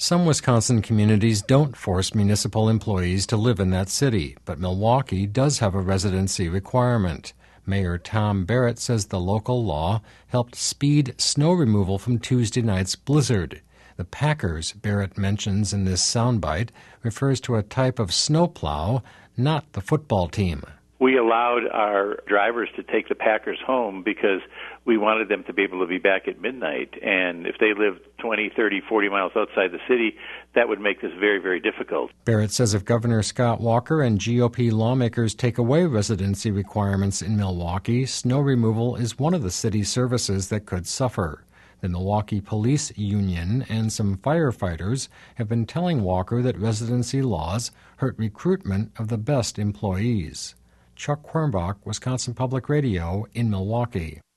Some Wisconsin communities don't force municipal employees to live in that city, but Milwaukee does have a residency requirement. Mayor Tom Barrett says the local law helped speed snow removal from Tuesday night's blizzard. The Packers Barrett mentions in this soundbite refers to a type of snowplow, not the football team. We allowed our drivers to take the Packers home because we wanted them to be able to be back at midnight. And if they lived 20, 30, 40 miles outside the city, that would make this very, very difficult. Barrett says if Governor Scott Walker and GOP lawmakers take away residency requirements in Milwaukee, snow removal is one of the city's services that could suffer. The Milwaukee Police Union and some firefighters have been telling Walker that residency laws hurt recruitment of the best employees. Chuck Quirmbach, Wisconsin Public Radio in Milwaukee.